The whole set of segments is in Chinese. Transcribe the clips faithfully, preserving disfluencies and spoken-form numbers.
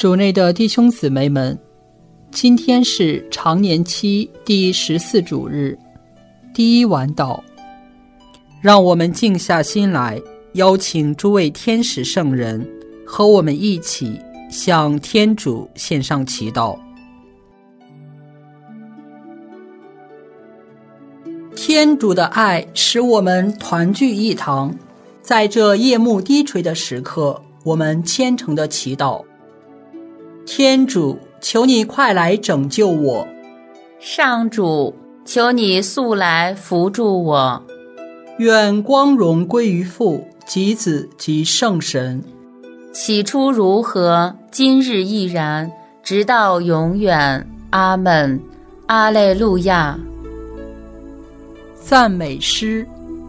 主内的弟兄姊妹们，今天是常年期第十四主日，第一晚祷。让我们静下心来，邀请诸位天使圣人和我们一起向天主献上祈祷。天主的爱使我们团聚一堂，在这夜幕低垂的时刻，我们虔诚的祈祷。天主，求你快来拯救我。 上主，求你速来扶助我。 愿光荣归于父及子及圣神。 起初如何，今日亦然，直到永远。阿们。阿肋路亚。 赞美诗。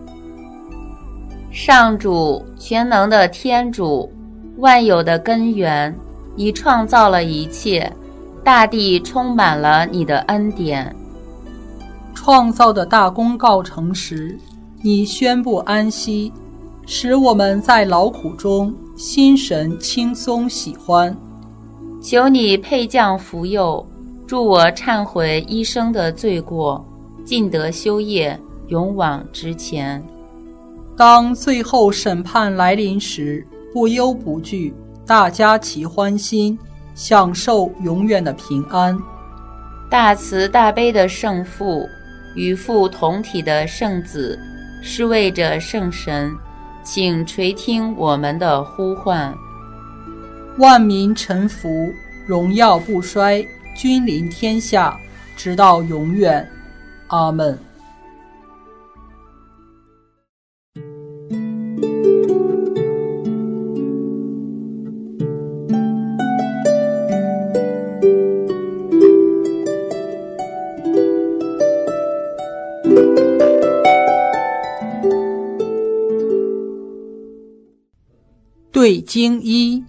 上主，全能的天主，万有的根源，你创造了一切，大地充满了你的恩典。 创造的大功告成时，你宣布安息，使我们在劳苦中心神轻松喜欢。 求你配降福佑，助我忏悔一生的罪过，尽得修业，勇往直前。 当最后审判来临时，不忧不惧，大家齐欢心，享受永远的平安。 大慈大悲的圣父，与父同体的圣子，是为着圣神，请垂听我们的呼唤。 万民臣服，荣耀不衰，君临天下，直到永远。阿们。对经一。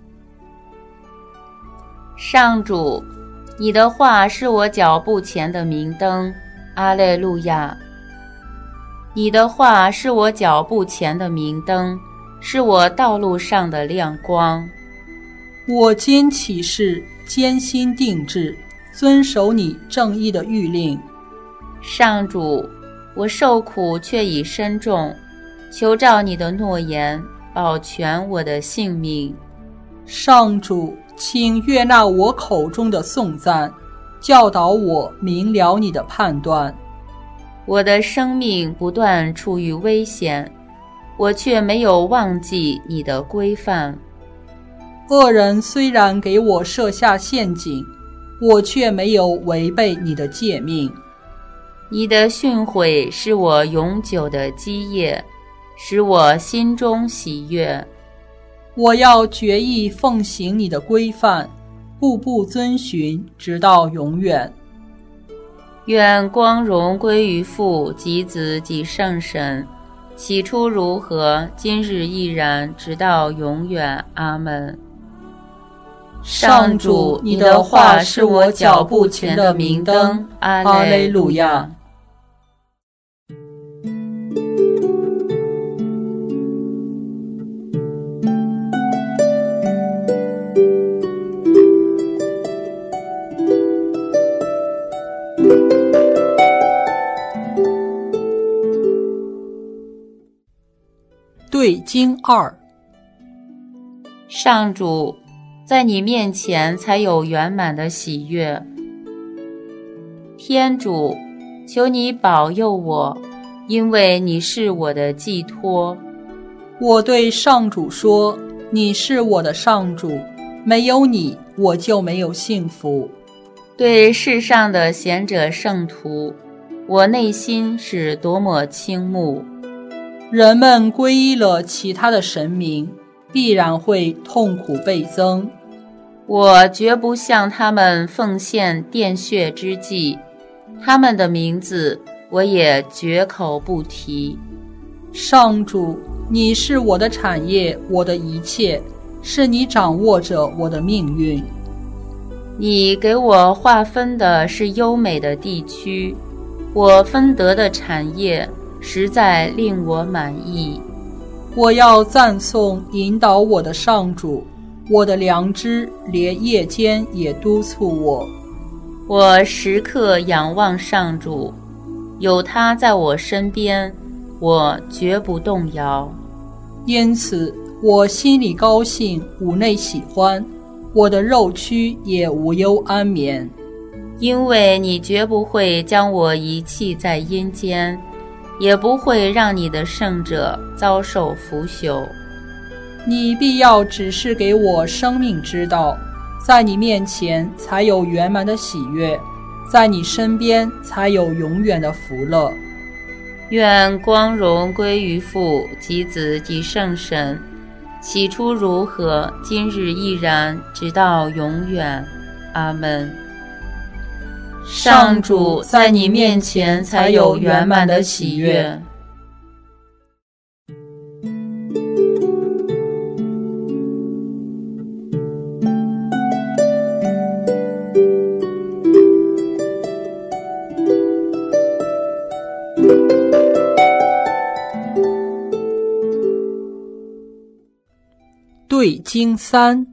上主，你的话是我脚步前的明灯。阿肋路亚。你的话是我脚步前的明灯，是我道路上的亮光。 我今起誓，坚心定志，遵守你正义的谕令。 上主，我受苦却已深重，求照你的诺言，保全我的性命。 上主，请悦纳我口中的颂赞，教导我明了你的判断。 我的生命不断处于危险，我却没有忘记你的规范。 恶人虽然给我设下陷阱，我却没有违背你的诫命。 你的训诲是我永久的基业，使我心中喜悦。 我要决意奉行你的规范，步步遵循，直到永远。 愿光荣归于父及子及圣神，起初如何，今日亦然，直到永远。阿们。上主，你的话是我脚步前的明灯。阿肋路亚。 对经二。 上主，在你面前才有圆满的喜悦。天主，求你保佑我，因为你是我的寄托。 我对上主说，你是我的上主，没有你，我就没有幸福。 对世上的贤者圣徒，我内心是多么倾慕。 人们皈依了其他的神明，必然会痛苦倍增。 我绝不向他们奉献奠血之祭，他们的名字我也绝口不提。 上主，你是我的产业，我的一切，是你掌握着我的命运。 你给我划分的是优美的地区，我分得的产业实在令我满意。 我要赞颂引导我的上主， 我的良知连夜间也督促我。 我时刻仰望上主，有他在我身边，我绝不动摇。 因此我心里高兴，五内喜欢，我的肉躯也无忧安眠。 因为你绝不会将我遗弃在阴间，也不会让你的圣者遭受腐朽。 你必要指示给我生命之道，在你面前才有圆满的喜悦，在你身边才有永远的福乐。 愿光荣归于父及子及圣神，起初如何，今日亦然，直到永远。阿们。上主，在你面前才有圆满的喜悦。 对经三。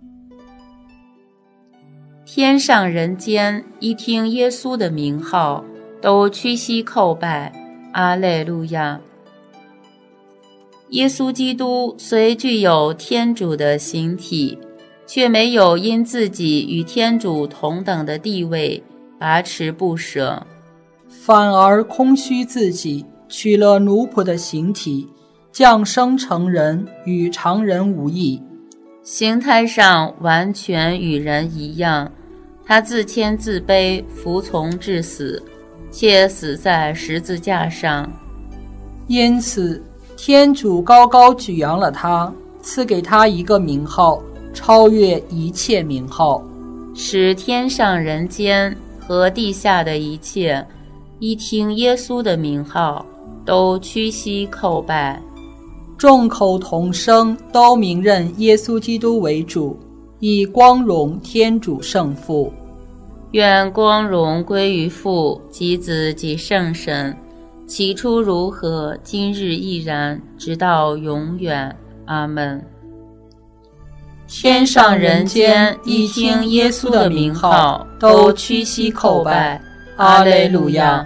天上人间一听耶稣的名号，都屈膝叩拜，阿肋路亚。耶稣基督虽具有天主的形体，却没有因自己与天主同等的地位把持不舍， 反而空虚自己，取了奴仆的形体，降生成人，与常人无异。 形态上完全与人一样，他自谦自卑，服从至死，且死在十字架上。 因此天主高高举扬了他，赐给他一个名号，超越一切名号， 使天上人间和地下的一切一听耶稣的名号，都屈膝叩拜。 众口同声，都明认耶稣基督为主，以光荣天主圣父。 愿光荣归于父及子及圣神，起初如何，今日亦然，直到永远。阿们。天上人间一听耶稣的名号，都屈膝叩拜，阿肋路亚。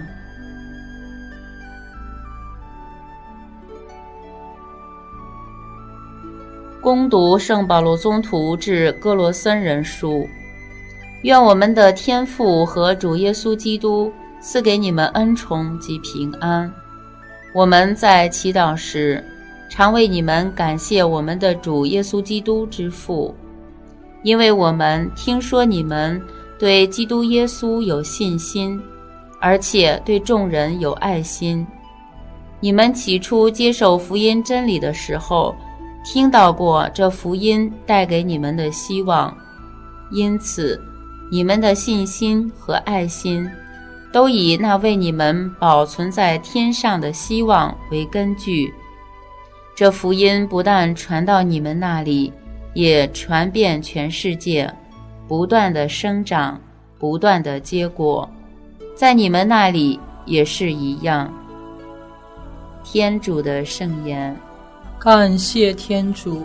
恭读圣保罗宗徒致哥罗森人书。愿我们的天父和主耶稣基督赐给你们恩宠及平安。我们在祈祷时，常为你们感谢我们的主耶稣基督之父，因为我们听说你们对基督耶稣有信心，而且对众人有爱心。你们起初接受福音真理的时候，听到过这福音带给你们的希望，因此你们的信心和爱心都以那为你们保存在天上的希望为根据。这福音不但传到你们那里，也传遍全世界，不断的生长，不断的结果，在你们那里也是一样。天主的圣言。 感谢天主。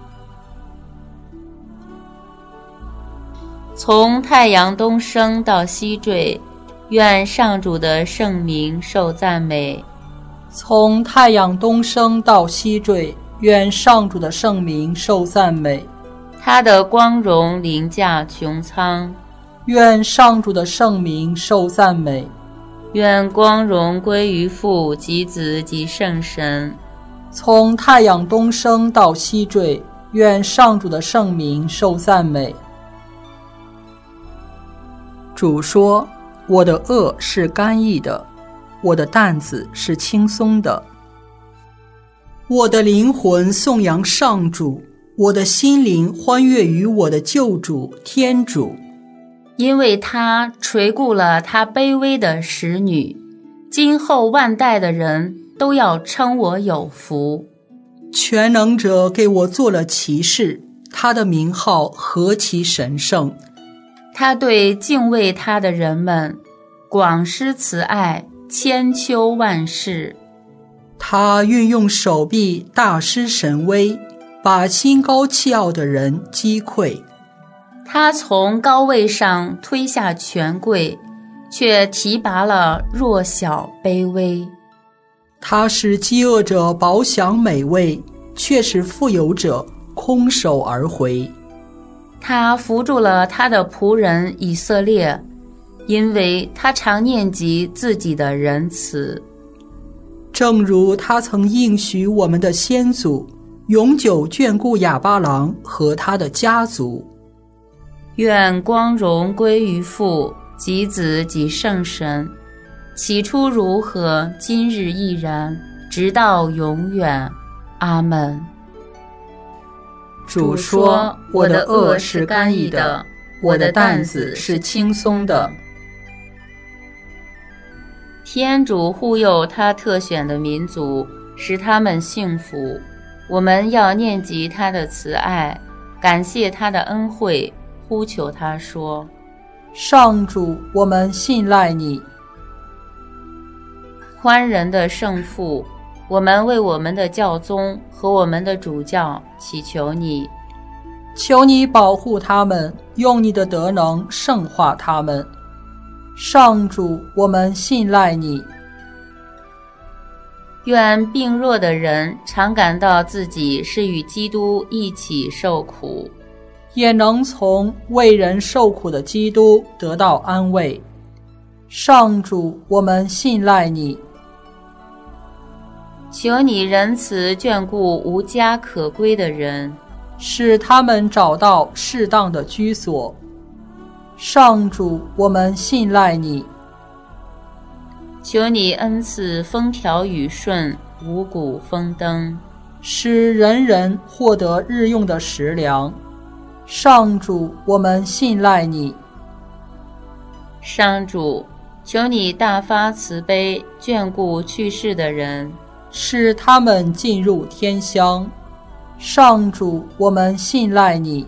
从太阳东升到西坠，愿上主的圣名受赞美。 从太阳东升到西坠，愿上主的圣名受赞美。 他的光荣凌驾穹苍， 愿上主的圣名受赞美。 愿光荣归于父及子及圣神。 从太阳东升到西坠，愿上主的圣名受赞美。主说，我的轭是甘意的，我的担子是轻松的。我的灵魂颂扬上主，我的心灵欢悦于我的救主天主， 因为他垂顾了他卑微的使女，今后万代的人都要称我有福。 全能者给我做了骑士，他的名号何其神圣。 他对敬畏他的人们广施慈爱，千秋万世。 他运用手臂大施神威， 把心高气傲的人击溃。 他从高位上推下权贵，却提拔了弱小卑微。 他使饥饿者饱享美味，却使富有者空手而回。 他扶助了他的仆人以色列，因为他常念及自己的仁慈。 正如他曾应许我们的先祖，永久眷顾亚巴郎和他的家族。 愿光荣归于父及子及圣神，起初如何，今日亦然，直到永远。阿们。 主说，我的轭是甘意的，我的担子是轻松的。 天主护佑他特选的民族，使他们幸福。我们要念及他的慈爱，感谢他的恩惠，呼求他说： 上主，我们信赖你。 宽仁的圣父，我们为我们的教宗和我们的主教祈求你， 求你保护他们，用你的德能圣化他们。上主，我们信赖你。 愿病弱的人常感到自己是与基督一起受苦， 也能从为人受苦的基督得到安慰。上主，我们信赖你。 求你仁慈眷顾无家可归的人， 使他们找到适当的居所。上主，我们信赖你。 求你恩赐风调雨顺，五谷丰登， 使人人获得日用的食粮。上主，我们信赖你。 上主，求你大发慈悲，眷顾去世的人， 使他们进入天乡。上主，我们信赖你。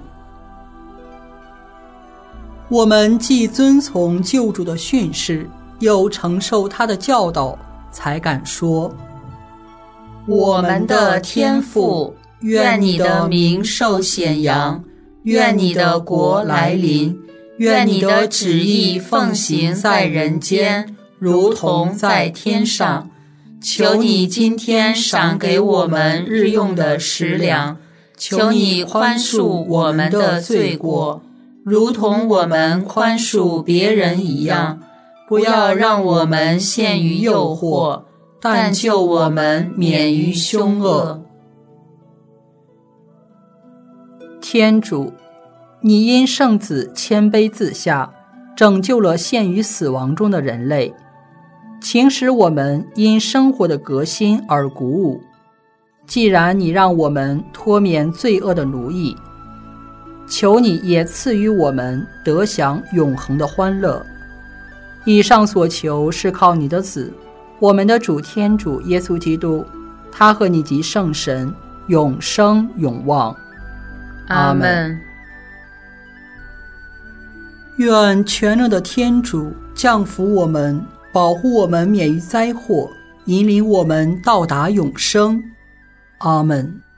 我们既遵从救主的训示，又承受他的教导，才敢说： 我们的天父，愿你的名受显扬，愿你的国来临，愿你的旨意奉行在人间，如同在天上。求你今天赏给我们日用的食粮，求你宽恕我们的罪过，如同我们宽恕别人一样。不要让我们陷于诱惑，但救我们免于凶恶。 天主，你因圣子谦卑自下，拯救了陷于死亡中的人类，请使我们因生活的革新而鼓舞。既然你让我们脱免罪恶的奴役，求你也赐予我们得享永恒的欢乐。以上所求是靠你的子，我们的主天主耶稣基督，他和你及圣神永生永旺。 阿们。 愿全能的天主降福我们，保护我们免于灾祸，引领我们到达永生。阿们。